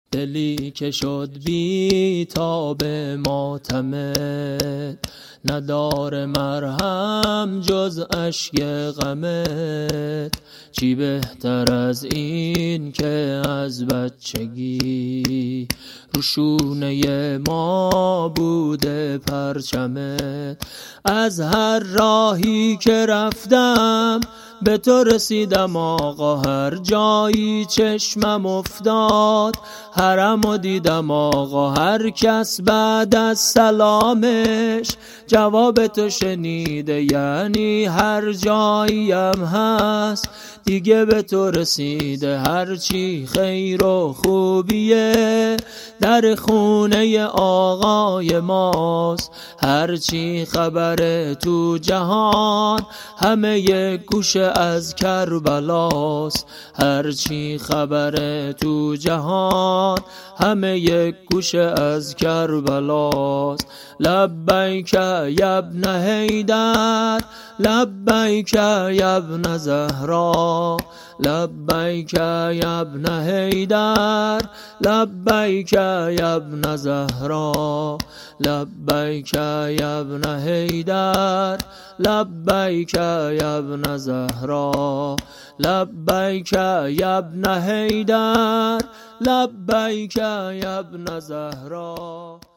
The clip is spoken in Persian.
دلی که شد بی تاب ماتمت، نداره مرهم جز اشک غمت. چی بهتر از این که از بچگی روشونه ما بوده پرچمت. از هر راهی که رفتم به تو رسیدم آقا، هر جایی چشمم افتاد حرم و دیدم آقا. هر کس بعد از سلامش جواب تو شنیده، یعنی هر جاییم هست دیگه به تو رسیده. هرچی خیر و خوبیه در خونه آقای ماست، هرچی خبره تو جهان همه یک گوشه از کربلاست. هرچی خبره تو جهان همه یک گوشه از کربلاست. لبیک یا ابن حیدر، لبیک یا ابن زهرا، لبیک یا ابن حیدر، لبیک یا ابن زهرا، لبیک یا ابن حیدر، لبیک یا ابن زهرا، لبیک یا ابن حیدر، لبیک یا ابن زهرا.